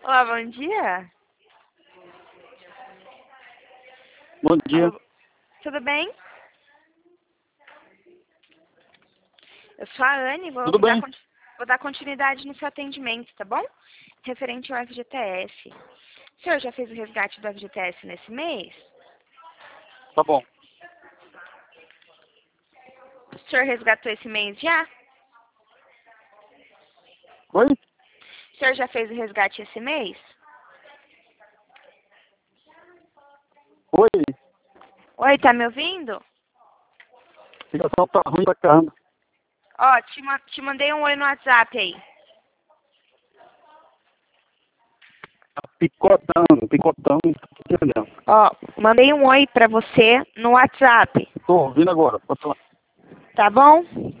Olá, bom dia. Bom dia. Alô, tudo bem? Eu sou a Anne, Tudo bem? vou dar continuidade no seu atendimento, tá bom? Referente ao FGTS. O senhor já fez o resgate do FGTS nesse mês? Tá bom. O senhor resgatou esse mês já? Oi? O senhor já fez o resgate esse mês? Oi? Oi, tá me ouvindo? A ligação tá ruim pra caramba. Ó, te mandei um oi no WhatsApp aí. Tá picotando, picotando. Não tô entendendo. Ó, mandei um oi pra você no WhatsApp, Tô ouvindo agora. Pode falar. tá bom?